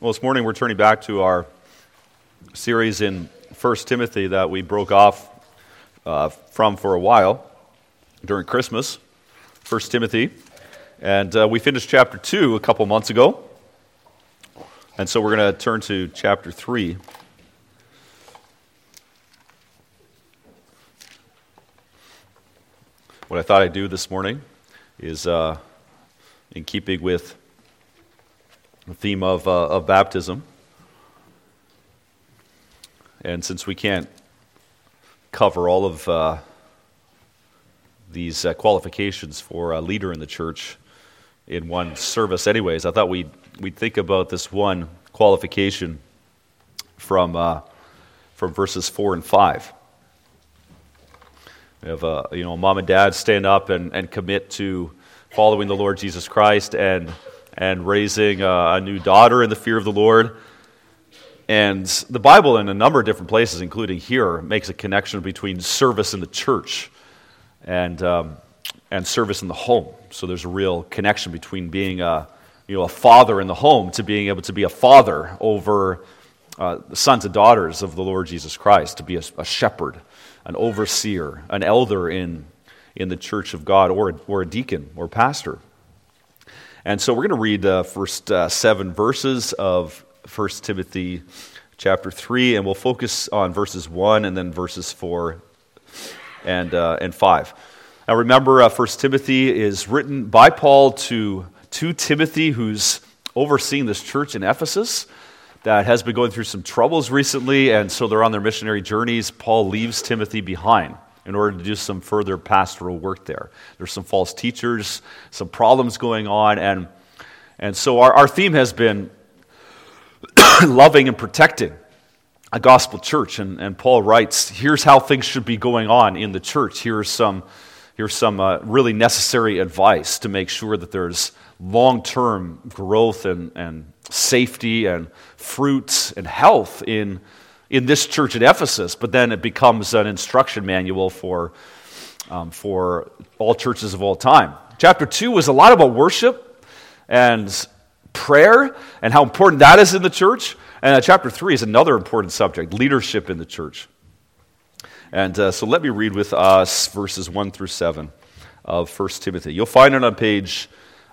Well, this morning we're turning back to our series in 1 Timothy that we broke off from for a while during Christmas, 1 Timothy. And we finished chapter 2 a couple months ago. And so we're going to turn to chapter 3. What I thought I'd do this morning is, in keeping with the theme of baptism, and since we can't cover all of these qualifications for a leader in the church in one service anyways, I thought we'd think about this one qualification from verses 4 and 5. We have mom and dad stand up and commit to following the Lord Jesus Christ and raising a new daughter in the fear of the Lord. And the Bible, in a number of different places, including here, makes a connection between service in the church and service in the home. So there's a real connection between being a father in the home to being able to be a father over the sons and daughters of the Lord Jesus Christ, to be a shepherd, an overseer, an elder in the church of God, or a deacon or pastor. And so we're going to read the first 7 verses of 1 Timothy chapter 3, and we'll focus on verses 1 and then verses 4 and 5. Now remember, 1 Timothy is written by Paul to Timothy, who's overseeing this church in Ephesus that has been going through some troubles recently, and so they're on their missionary journeys. Paul leaves Timothy behind in order to do some further pastoral work there. There's some false teachers, some problems going on, and so our theme has been loving and protecting a gospel church. And Paul writes, here's how things should be going on in the church. Here's some really necessary advice to make sure that there's long-term growth and safety and fruits and health in this church at Ephesus, but then it becomes an instruction manual for all churches of all time. Chapter 2 was a lot about worship and prayer and how important that is in the church. And chapter 3 is another important subject, leadership in the church. And so let me read with us verses 1 through 7 of 1 Timothy. You'll find it on page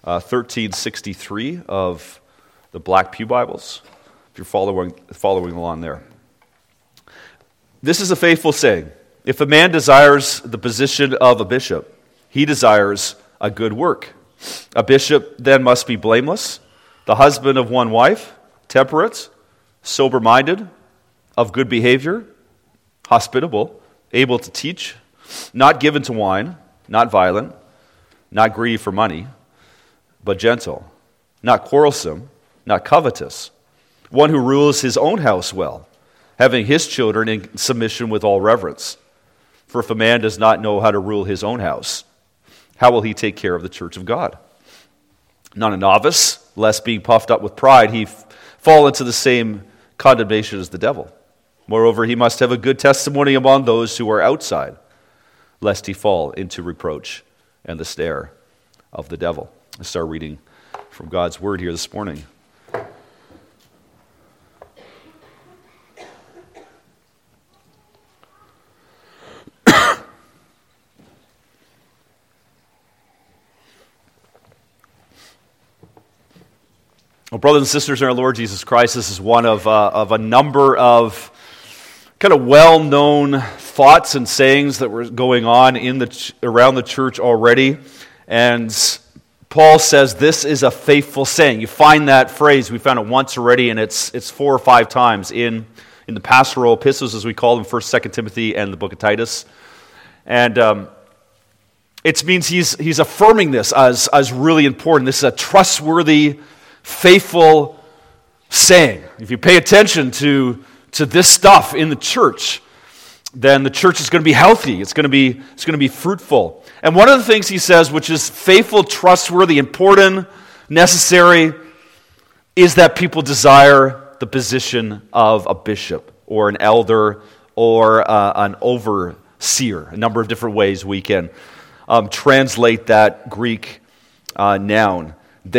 1363 of the Black Pew Bibles, if you're following along there. This is a faithful saying: if a man desires the position of a bishop, he desires a good work. A bishop then must be blameless, the husband of one wife, temperate, sober-minded, of good behavior, hospitable, able to teach, not given to wine, not violent, not greedy for money, but gentle, not quarrelsome, not covetous, one who rules his own house well, having his children in submission with all reverence. For if a man does not know how to rule his own house, how will he take care of the church of God? Not a novice, lest being puffed up with pride, he fall into the same condemnation as the devil. Moreover, he must have a good testimony among those who are outside, lest he fall into reproach and the snare of the devil. Let's start reading from God's word here this morning. Well, brothers and sisters in our Lord Jesus Christ, this is one of a number of kind of well-known thoughts and sayings that were going on around the church already. And Paul says this is a faithful saying. You find that phrase, we found it once already, and it's 4 or 5 times in the pastoral epistles, as we call them, 1st, 2nd Timothy, and the book of Titus. And it means he's affirming this as really important. This is a trustworthy, faithful saying. If you pay attention to this stuff in the church, then the church is going to be healthy. It's going to be fruitful. And one of the things he says, which is faithful, trustworthy, important, necessary, is that people desire the position of a bishop or an elder or an overseer. A number of different ways we can translate that Greek noun there.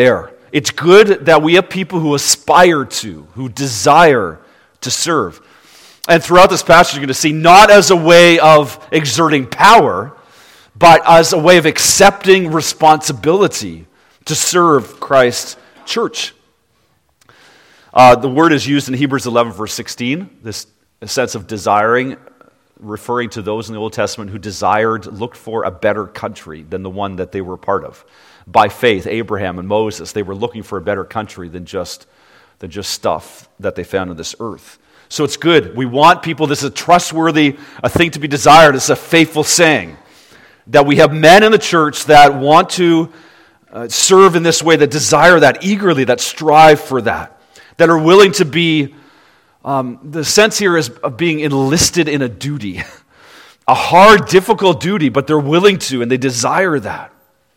It's good that we have people who aspire to, who desire to serve. And throughout this passage, you're going to see not as a way of exerting power, but as a way of accepting responsibility to serve Christ's church. The word is used in Hebrews 11, verse 16, this sense of desiring, referring to those in the Old Testament who looked for a better country than the one that they were a part of. By faith, Abraham and Moses, they were looking for a better country than just stuff that they found on this earth. So it's good. We want people, this is a trustworthy, a thing to be desired. It's a faithful saying that we have men in the church that want to serve in this way, that desire that eagerly, that strive for that are willing to be, the sense here is of being enlisted in a duty, a hard, difficult duty, but they're willing to, and they desire that.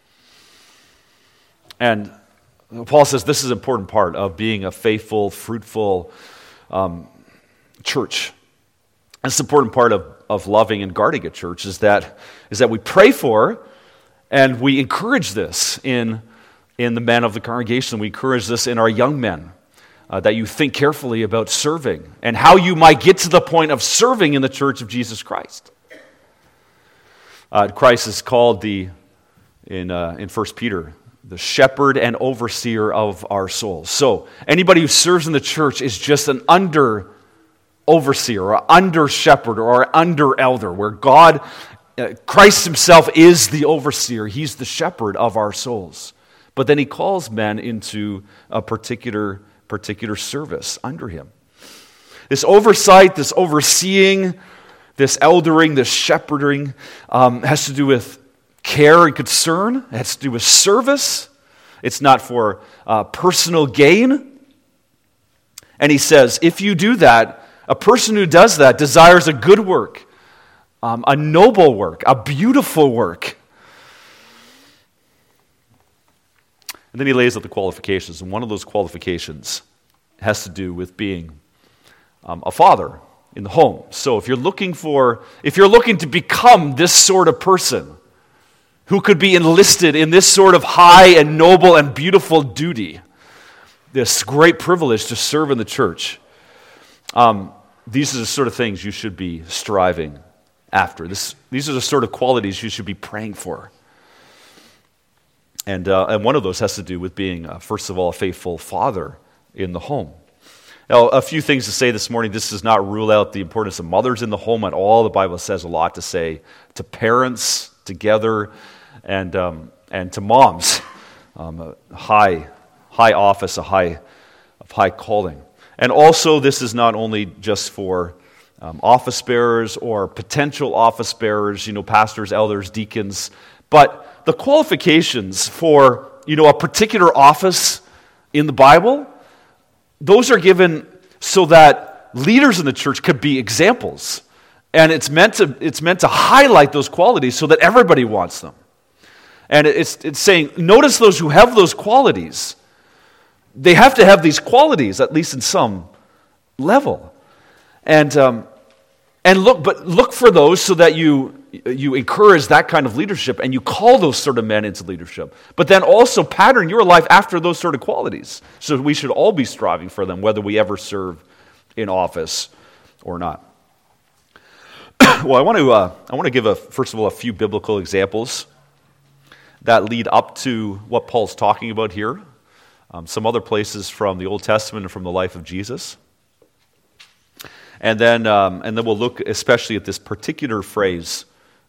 And Paul says this is an important part of being a faithful, fruitful church. It's an important part of loving and guarding a church is that we pray for and we encourage this in the men of the congregation. We encourage this in our young men, that you think carefully about serving and how you might get to the point of serving in the church of Jesus Christ. Christ is called in 1 Peter, the shepherd and overseer of our souls. So anybody who serves in the church is just an under overseer or under shepherd or under elder, where Christ himself is the overseer. He's the shepherd of our souls. But then he calls men into a particular service under him. This oversight, this overseeing, this eldering, this shepherding has to do with care and concern. It has to do with service. It's not for personal gain. And he says, if you do that, a person who does that desires a good work, a noble work, a beautiful work. And then he lays out the qualifications, and one of those qualifications has to do with being a father in the home. So if you're looking to become this sort of person who could be enlisted in this sort of high and noble and beautiful duty, this great privilege to serve in the church, these are the sort of things you should be striving after. These are the sort of qualities you should be praying for. And one of those has to do with being, first of all, a faithful father in the home. Now, a few things to say this morning. This does not rule out the importance of mothers in the home at all. The Bible says a lot to say to parents together and to moms. A high office, of high calling. And also, this is not only just for office bearers or potential office bearers, pastors, elders, deacons, but the qualifications for, a particular office in the Bible, those are given so that leaders in the church could be examples. And it's meant to highlight those qualities so that everybody wants them. And it's saying, notice those who have those qualities. They have to have these qualities, at least in some level. And look for those so that you encourage that kind of leadership and you call those sort of men into leadership. But then also pattern your life after those sort of qualities. So we should all be striving for them, whether we ever serve in office or not. Well, I want to give first of all a few biblical examples that lead up to what Paul's talking about here. Some other places from the Old Testament and from the life of Jesus. And then we'll look especially at this particular phrase,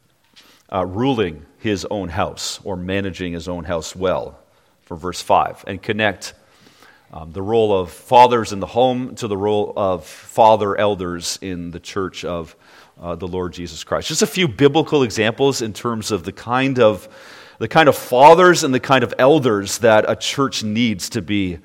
ruling his own house or managing his own house well, for verse 5, and connect the role of fathers in the home to the role of father elders in the church of the Lord Jesus Christ. Just a few biblical examples in terms of the kind of fathers and the kind of elders that a church needs to be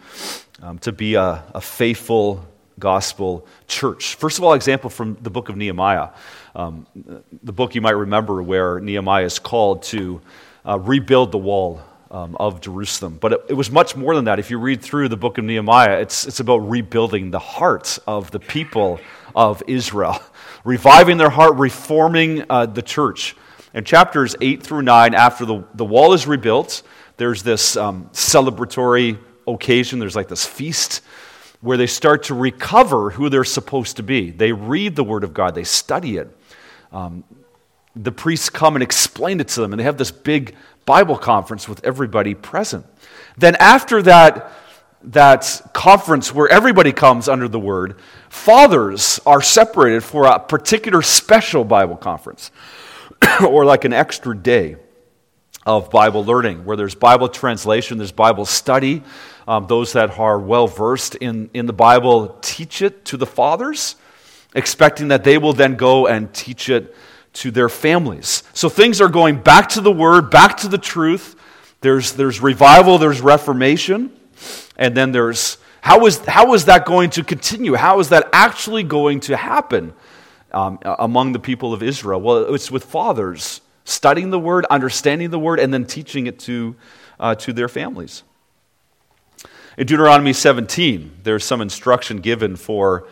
a faithful gospel church. First of all, example from the book of Nehemiah. The book you might remember where Nehemiah is called to rebuild the wall of Jerusalem. But it was much more than that. If you read through the book of Nehemiah, it's about rebuilding the hearts of the people of Israel, reviving their heart, reforming the church. In chapters 8 through 9, after the wall is rebuilt, there's this celebratory occasion, there's like this feast where they start to recover who they're supposed to be. They read the Word of God, they study it. The priests come and explain it to them, and they have this big Bible conference with everybody present. Then after that conference where everybody comes under the Word, fathers are separated for a particular special Bible conference, or like an extra day of Bible learning, where there's Bible translation, there's Bible study. Those that are well-versed in the Bible teach it to the fathers, expecting that they will then go and teach it to their families. So things are going back to the Word, back to the truth. There's revival, there's reformation, and then there's how is that going to continue? How is that actually going to happen among the people of Israel? Well, it's with fathers studying the Word, understanding the Word, and then teaching it to their families. In Deuteronomy 17, there's some instruction given for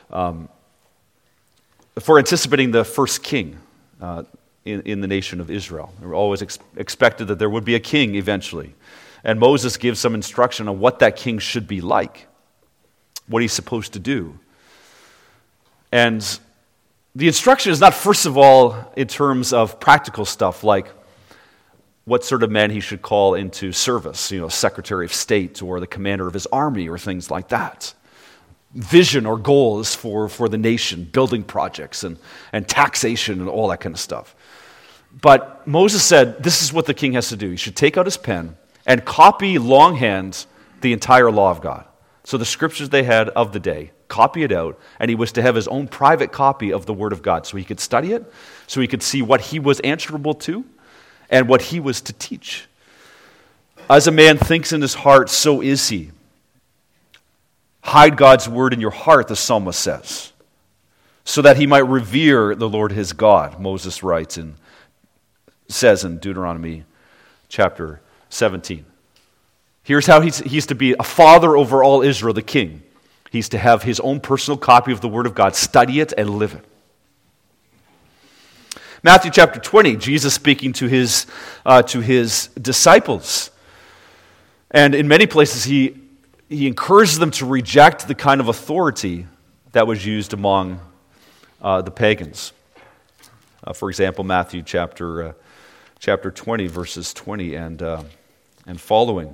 anticipating the first king in the nation of Israel. They were always expected that there would be a king eventually. And Moses gives some instruction on what that king should be like, what he's supposed to do. And the instruction is not, first of all, in terms of practical stuff like what sort of men he should call into service, Secretary of State or the commander of his army or things like that. Vision or goals for the nation, building projects and taxation and all that kind of stuff. But Moses said this is what the king has to do. He should take out his pen and copy longhand the entire law of God. So the scriptures they had of the day, copy it out, and he was to have his own private copy of the Word of God so he could study it, so he could see what he was answerable to and what he was to teach. As a man thinks in his heart, so is he. Hide God's word in your heart, the psalmist says, so that he might revere the Lord his God, Moses writes and says in Deuteronomy chapter 17. Here's how he's to be a father over all Israel, the king. He's to have his own personal copy of the Word of God, study it and live it. Matthew chapter 20, Jesus speaking to his disciples. And in many places he encourages them to reject the kind of authority that was used among the pagans. For example, Matthew chapter 20, verses 20 and following.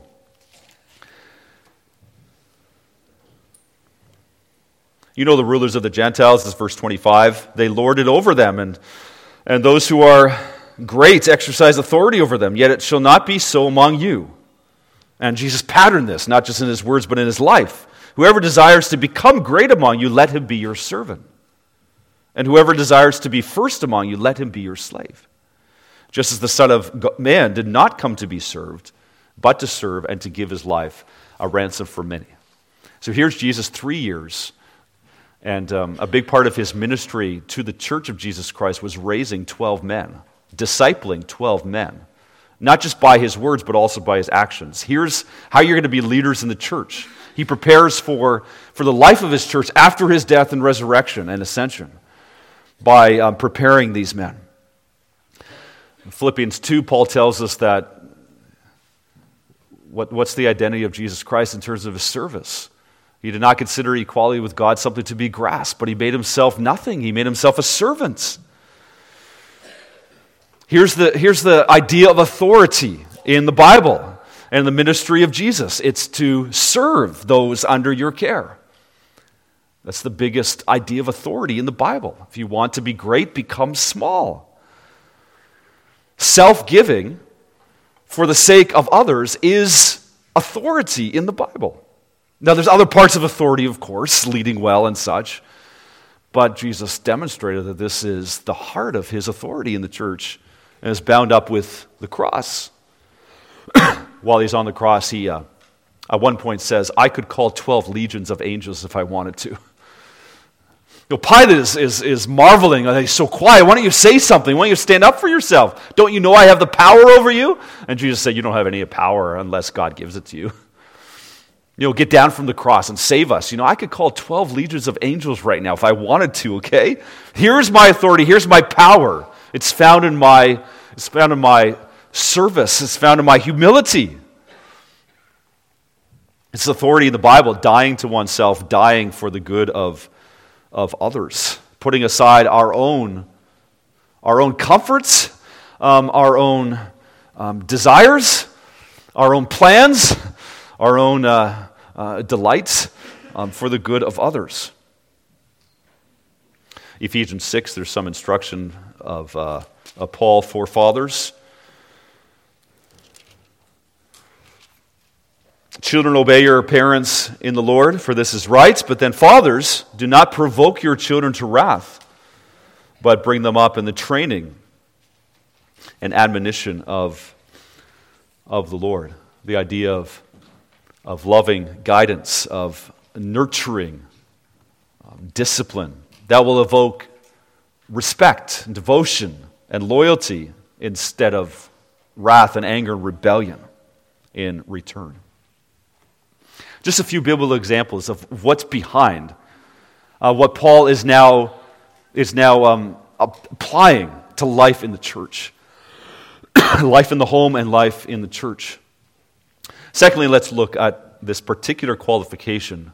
You know the rulers of the Gentiles, this is verse 25. They lord it over them, and those who are great exercise authority over them. Yet it shall not be so among you. And Jesus patterned this, not just in his words, but in his life. Whoever desires to become great among you, let him be your servant. And whoever desires to be first among you, let him be your slave. Just as the Son of Man did not come to be served, but to serve and to give his life a ransom for many. So here's Jesus 3 years. And a big part of his ministry to the church of Jesus Christ was raising 12 men, discipling 12 men, not just by his words, but also by his actions. Here's how you're going to be leaders in the church. He prepares for the life of his church after his death and resurrection and ascension by preparing these men. In Philippians 2, Paul tells us that what's the identity of Jesus Christ in terms of his service? He did not consider equality with God something to be grasped, but he made himself nothing. He made himself a servant. Here's the idea of authority in the Bible and the ministry of Jesus. It's to serve those under your care. That's the biggest idea of authority in the Bible. If you want to be great, become small. Self-giving for the sake of others is authority in the Bible. Now, there's other parts of authority, of course, leading well and such, but Jesus demonstrated that this is the heart of his authority in the church and is bound up with the cross. While he's on the cross, he at one point says, I could call 12 legions of angels if I wanted to. Pilate is marveling. He's so quiet. Why don't you say something? Why don't you stand up for yourself? Don't you know I have the power over you? And Jesus said, you don't have any power unless God gives it to you. Get down from the cross and save us. I could call 12 legions of angels right now if I wanted to, okay? Here's my authority. Here's my power. It's found in my service. It's found in my humility. It's authority in the Bible, dying to oneself, dying for the good of others, putting aside our own comforts, our own desires, our own plans, our own delights for the good of others. Ephesians 6, there's some instruction of Paul for fathers. Children, obey your parents in the Lord, for this is right. But then fathers, do not provoke your children to wrath, but bring them up in the training and admonition of the Lord. The idea of loving guidance, of nurturing, discipline, that will evoke respect and devotion and loyalty instead of wrath and anger and rebellion in return. Just a few biblical examples of what's behind what Paul is now applying to life in the church, life in the home and life in the church. Secondly, let's look at this particular qualification.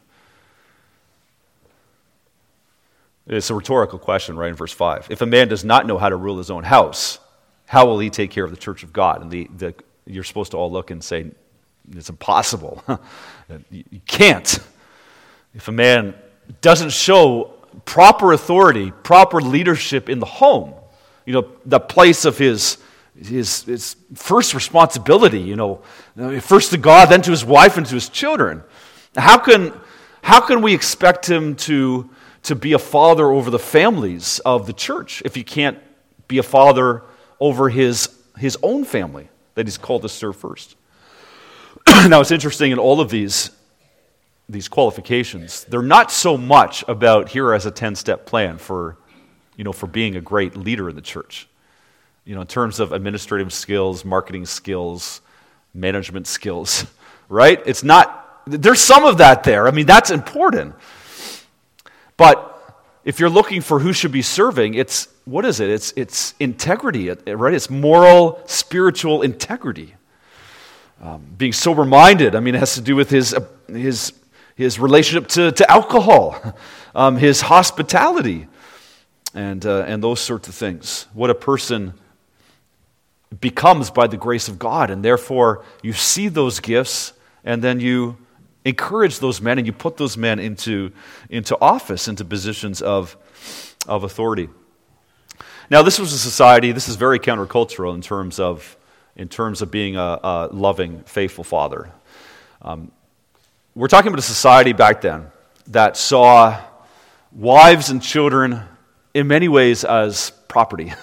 It's a rhetorical question, right, in verse 5. If a man does not know how to rule his own house, how will he take care of the church of God? And you're supposed to all look and say, it's impossible. You can't. If a man doesn't show proper authority, proper leadership in the home, the place of his first responsibility, first to God, then to his wife and to his children, how can we expect him to be a father over the families of the church if he can't be a father over his own family that he's called to serve first? Now, it's interesting in all of these qualifications, they're not so much about here as a 10-step plan for being a great leader in the church. In terms of administrative skills, marketing skills, management skills, right? It's not, there's some of that there. I mean, that's important. But if you're looking for who should be serving, it's integrity, right? It's moral, spiritual integrity. Being sober-minded, it has to do with his relationship to alcohol, his hospitality, and those sorts of things. What a person becomes by the grace of God, and therefore you see those gifts, and then you encourage those men, and you put those men into office, into positions of authority. Now, this was a society. This is very countercultural in terms of being a loving, faithful father. We're talking about a society back then that saw wives and children in many ways as property.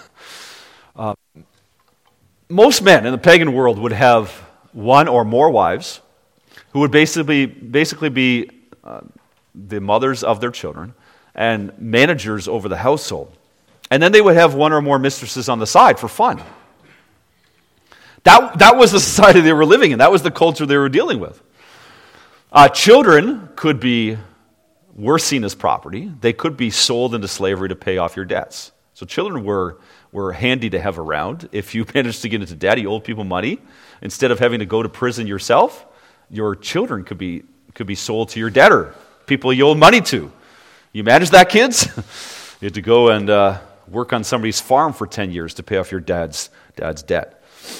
Most men in the pagan world would have one or more wives who would basically be the mothers of their children and managers over the household. And then they would have one or more mistresses on the side for fun. That was the society they were living in. That was the culture they were dealing with. Children were seen as property. They could be sold into slavery to pay off your debts. So children were handy to have around. If you managed to get into debt, you owed people money. Instead of having to go to prison yourself, your children could be sold to your debtor, people you owed money to. You manage that, kids? You had to go and work on somebody's farm for 10 years to pay off your dad's debt.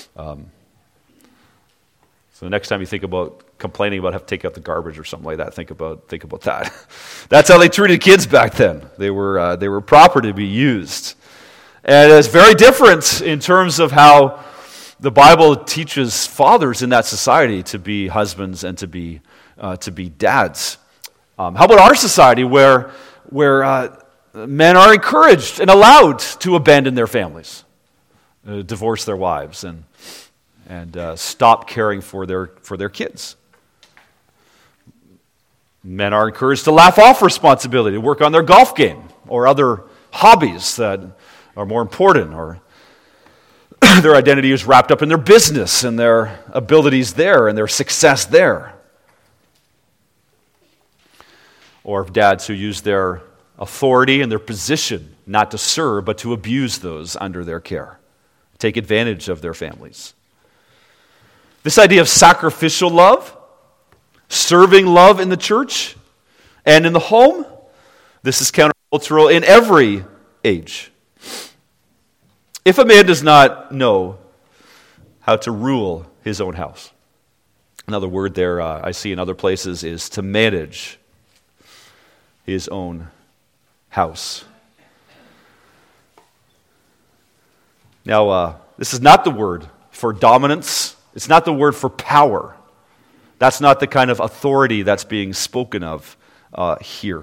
So the next time you think about complaining about having to take out the garbage or something like that, think about that. That's how they treated kids back then. They were proper to be used. And it's very different in terms of how the Bible teaches fathers in that society to be husbands and to be dads. How about our society where men are encouraged and allowed to abandon their families, divorce their wives, and stop caring for their kids? Men are encouraged to laugh off responsibility, to work on their golf game or other hobbies that are more important, or their identity is wrapped up in their business and their abilities there and their success there. Or dads who use their authority and their position not to serve, but to abuse those under their care, take advantage of their families. This idea of sacrificial love serving love in the church and in the home. This is countercultural in every age. If a man does not know how to rule his own house, another word there I see in other places is to manage his own house. Now, this is not the word for dominance. It's not the word for power. That's not the kind of authority that's being spoken of here.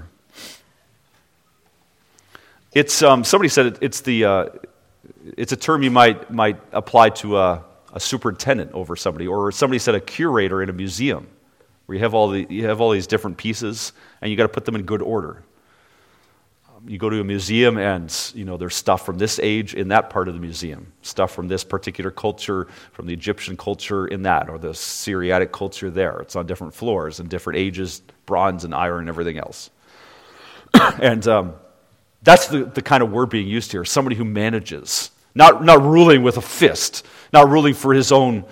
It's somebody said it's a term you might apply to a superintendent over somebody, or somebody said a curator in a museum, where you have all these different pieces and you got to put them in good order. You go to a museum and there's stuff from this age in that part of the museum, stuff from this particular culture, from the Egyptian culture in that, or the Syriatic culture there. It's on different floors and different ages, bronze and iron and everything else. And that's the kind of word being used here. Somebody who manages, not ruling with a fist, not ruling for his own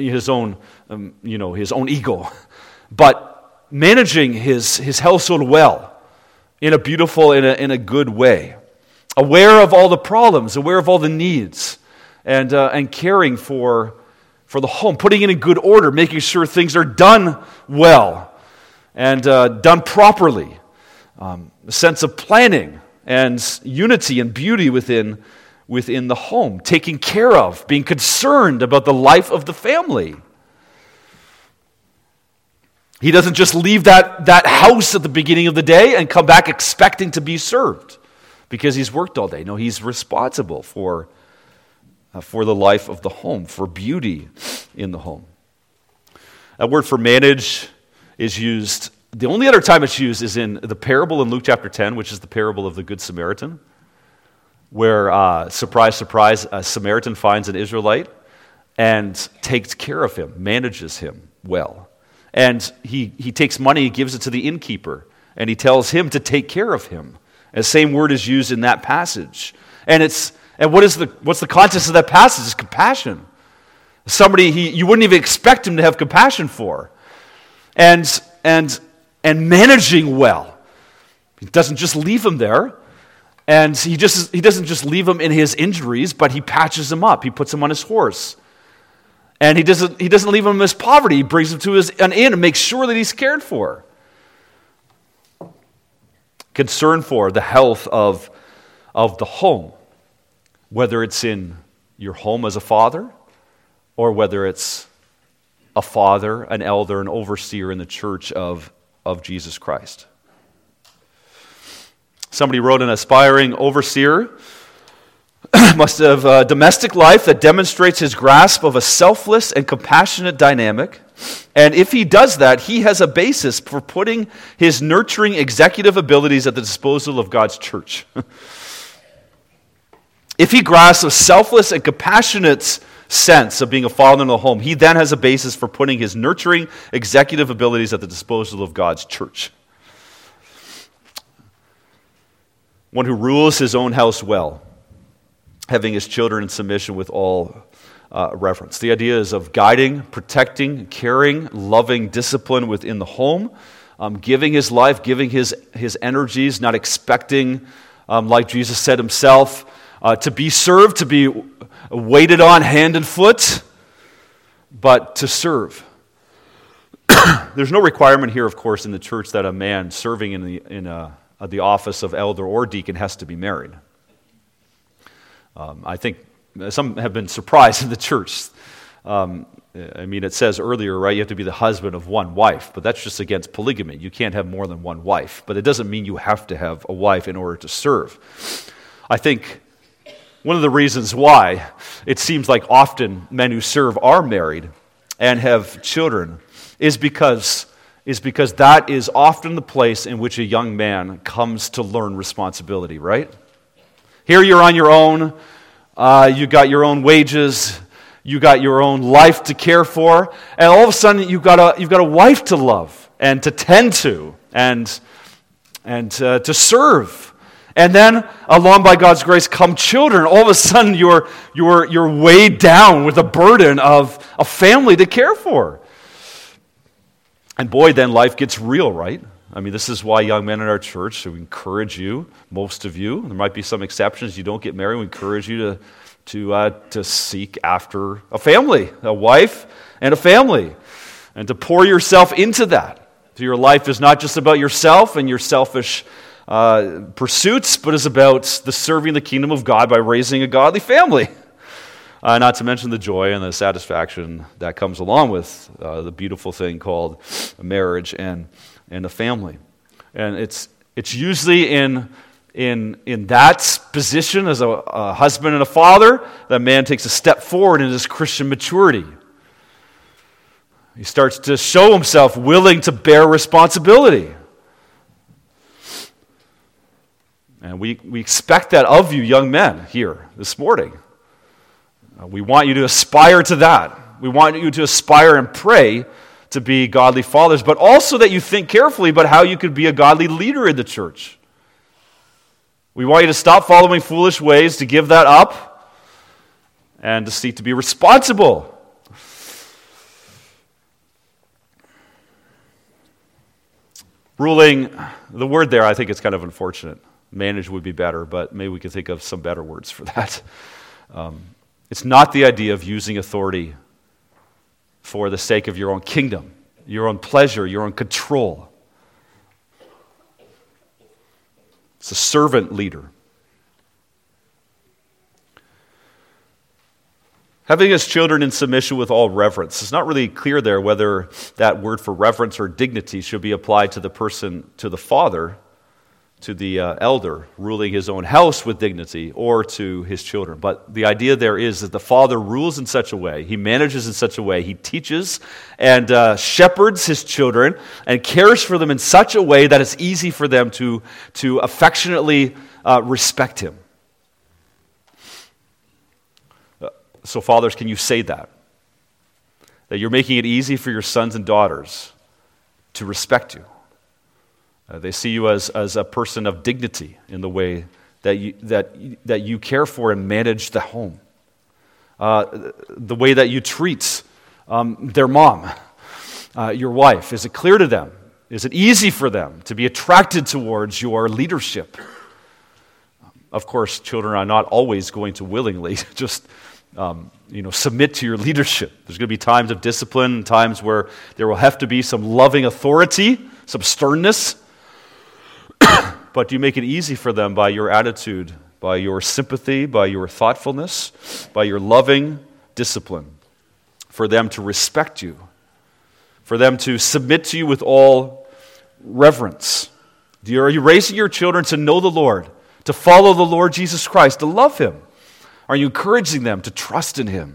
ego, but managing his household well, in a beautiful, in a good way, aware of all the problems, aware of all the needs, and caring for the home, putting it in good order, making sure things are done well and done properly. A sense of planning and unity and beauty within the home, taking care of, being concerned about the life of the family. He doesn't just leave that house at the beginning of the day and come back expecting to be served because he's worked all day. No, he's responsible for the life of the home, for beauty in the home. That word for manage is used, the only other time it's used is in the parable in Luke chapter 10, which is the parable of the Good Samaritan, where, surprise, surprise, a Samaritan finds an Israelite and takes care of him, manages him well. And he takes money, he gives it to the innkeeper, and he tells him to take care of him. And the same word is used in that passage. And what's the context of that passage? It's compassion. Somebody you wouldn't even expect him to have compassion for. And managing well. He doesn't just leave him there. And he doesn't just leave him in his injuries, but he patches him up. He puts him on his horse. And he doesn't leave him in his poverty. He brings him to an inn and makes sure that he's cared for. Concern for the health of the home, whether it's in your home as a father, or whether it's a father, an elder, an overseer in the church of Jesus Christ. Somebody wrote, an aspiring overseer must have a domestic life that demonstrates his grasp of a selfless and compassionate dynamic. And if he does that, he has a basis for putting his nurturing executive abilities at the disposal of God's church. If he grasps a selfless and compassionate sense of being a father in the home, he then has a basis for putting his nurturing executive abilities at the disposal of God's church. One who rules his own house well, having his children in submission with all reverence. The idea is of guiding, protecting, caring, loving discipline within the home, giving his life, giving his energies, not expecting, like Jesus said himself, to be served, to be waited on hand and foot, but to serve. There's no requirement here, of course, in the church that a man serving in the office of elder or deacon has to be married. I think some have been surprised in the church. It says earlier, right, you have to be the husband of one wife, but that's just against polygamy. You can't have more than one wife, but it doesn't mean you have to have a wife in order to serve. I think one of the reasons why it seems like often men who serve are married and have children is because that is often the place in which a young man comes to learn responsibility, right? Here you're on your own, you got your own wages, you got your own life to care for, and all of a sudden you've got a wife to love and to tend to and to serve. And then, along by God's grace, come children. All of a sudden you're weighed down with a burden of a family to care for. And boy, then life gets real, right? I mean, this is why young men in our church, we encourage you, most of you, there might be some exceptions, you don't get married, we encourage you to seek after a family, a wife and a family, and to pour yourself into that. So your life is not just about yourself and your selfish pursuits, but is about the serving the kingdom of God by raising a godly family. Not to mention the joy and the satisfaction that comes along with the beautiful thing called marriage and a family. And it's usually in that position as a husband and a father that man takes a step forward in his Christian maturity. He starts to show himself willing to bear responsibility. And we expect that of you young men here this morning. We want you to aspire to that. We want you to aspire and pray to be godly fathers, but also that you think carefully about how you could be a godly leader in the church. We want you to stop following foolish ways, to give that up, and to seek to be responsible. Ruling, the word there, I think it's kind of unfortunate. Manage would be better, but maybe we could think of some better words for that. It's not the idea of using authority for the sake of your own kingdom, your own pleasure, your own control. It's a servant leader. Having his children in submission with all reverence. It's not really clear there whether that word for reverence or dignity should be applied to the person, to the father, to the elder ruling his own house with dignity, or to his children. But the idea there is that the father rules in such a way, he manages in such a way, he teaches and shepherds his children and cares for them in such a way that it's easy for them to affectionately respect him. So fathers, can you say that? That you're making it easy for your sons and daughters to respect you. They see you as a person of dignity in the way that you care for and manage the home. The way that you treat their mom, your wife. Is it clear to them? Is it easy for them to be attracted towards your leadership? Of course, children are not always going to willingly just submit to your leadership. There's going to be times of discipline, times where there will have to be some loving authority, some sternness. But do you make it easy for them by your attitude, by your sympathy, by your thoughtfulness, by your loving discipline, for them to respect you, for them to submit to you with all reverence? Are you raising your children to know the Lord, to follow the Lord Jesus Christ, to love Him? Are you encouraging them to trust in Him?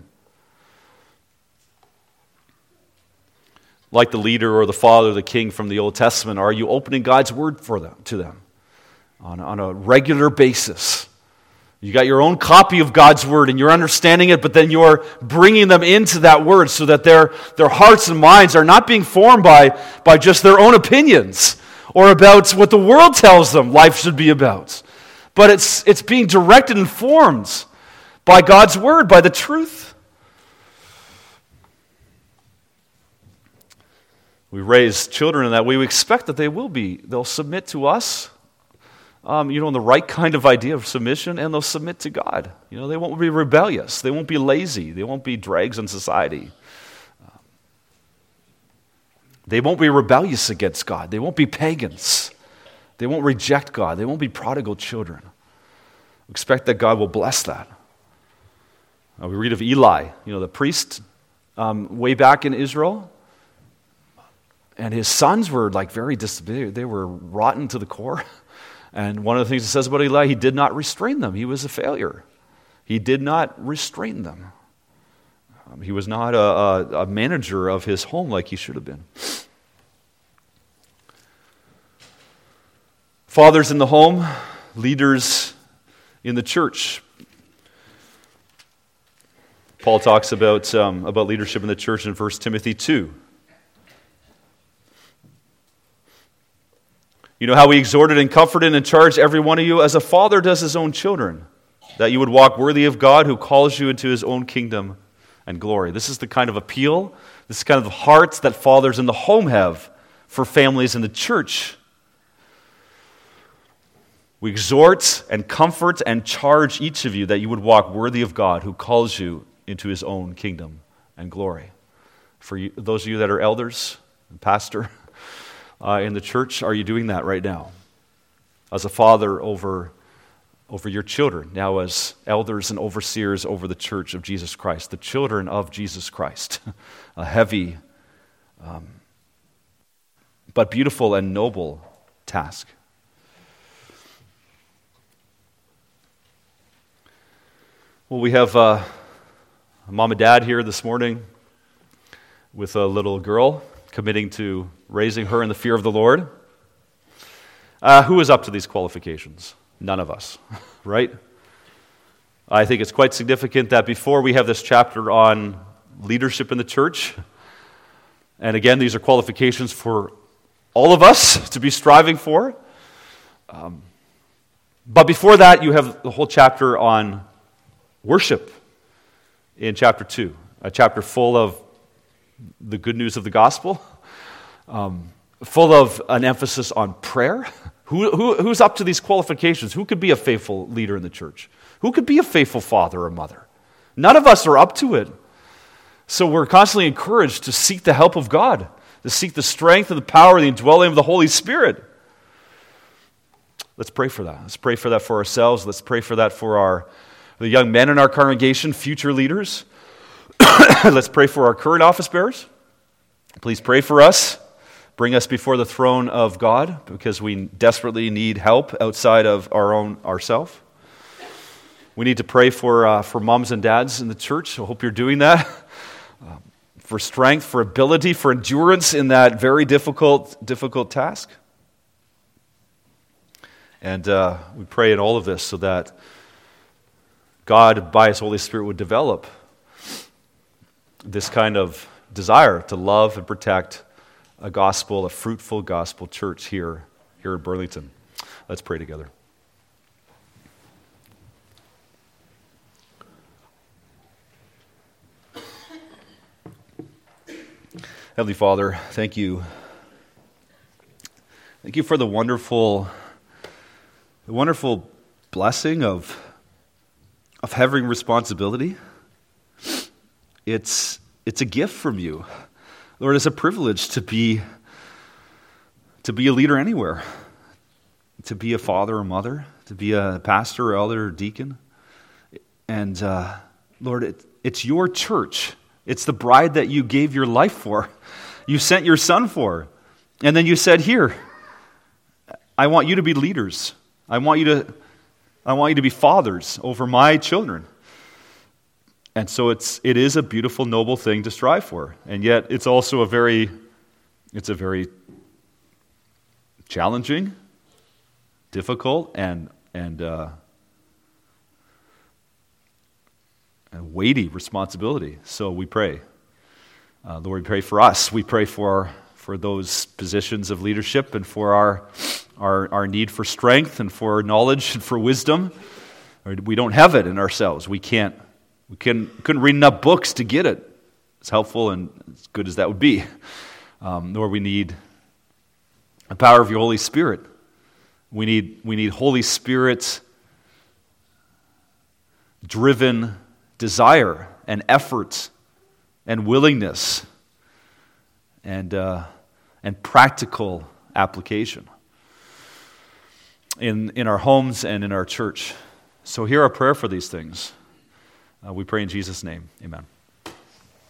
Like the leader or the father or the king from the Old Testament, are you opening God's word to them on a regular basis? You got your own copy of God's word and you're understanding it, but then you're bringing them into that word so that their hearts and minds are not being formed by just their own opinions or about what the world tells them life should be about. But it's being directed and formed by God's word, by the truth. We raise children in that way. We expect that they'll submit to us, in the right kind of idea of submission, and they'll submit to God. They won't be rebellious. They won't be lazy. They won't be drags on society. They won't be rebellious against God. They won't be pagans. They won't reject God. They won't be prodigal children. We expect that God will bless that. We read of Eli, the priest way back in Israel. And his sons were they were rotten to the core. And one of the things it says about Eli, he did not restrain them. He was a failure. He did not restrain them. He was not a manager of his home like he should have been. Fathers in the home, leaders in the church. Paul talks about leadership in the church in 1 Timothy 2. You know how we exhorted and comforted and charged every one of you as a father does his own children, that you would walk worthy of God who calls you into his own kingdom and glory. This is the kind of appeal, this is kind of the hearts that fathers in the home have for families in the church. We exhort and comfort and charge each of you that you would walk worthy of God who calls you into his own kingdom and glory. For you, those of you that are elders and pastor in the church, are you doing that right now? As a father over your children, now as elders and overseers over the church of Jesus Christ, the children of Jesus Christ. A heavy but beautiful and noble task. Well, we have mom and dad here this morning with a little girl committing to raising her in the fear of the Lord. Who is up to these qualifications? None of us, right? I think it's quite significant that before we have this chapter on leadership in the church, and again, these are qualifications for all of us to be striving for. But before that, you have the whole chapter on worship in chapter 2, a chapter full of the good news of the gospel, full of an emphasis on prayer. Who's up to these qualifications? Who could be a faithful leader in the church? Who could be a faithful father or mother? None of us are up to it. So we're constantly encouraged to seek the help of God, to seek the strength and the power, the indwelling of the Holy Spirit. Let's pray for that. Let's pray for that for ourselves. Let's pray for that for the young men in our congregation, future leaders. Let's pray for our current office bearers. Please pray for us. Bring us before the throne of God because we desperately need help outside of ourselves. We need to pray for moms and dads in the church. I hope you're doing that. For strength, for ability, for endurance in that very difficult task. And we pray in all of this so that God, by his Holy Spirit, would develop this kind of desire to love and protect a fruitful gospel church here in Burlington. Let's pray together. Heavenly Father, thank you. Thank you for the wonderful blessing of having responsibility. It's a gift from you. Lord, it's a privilege to be a leader anywhere, to be a father or mother, to be a pastor or elder or deacon. And Lord, it's your church. It's the bride that you gave your life for. You sent your son for. And then you said, here, I want you to be leaders. I want you to be fathers over my children. And so it is a beautiful, noble thing to strive for. And yet it's also a very challenging, difficult, and weighty responsibility. So we pray. Lord, we pray for us. We pray for those positions of leadership and for our need for strength and for knowledge and for wisdom. We don't have it in ourselves. We couldn't read enough books to get it, as helpful and as good as that would be. Nor we need the power of your Holy Spirit. We need Holy Spirit driven desire and effort and willingness and practical application in our homes and in our church. So hear our prayer for these things. We pray in Jesus' name. Amen.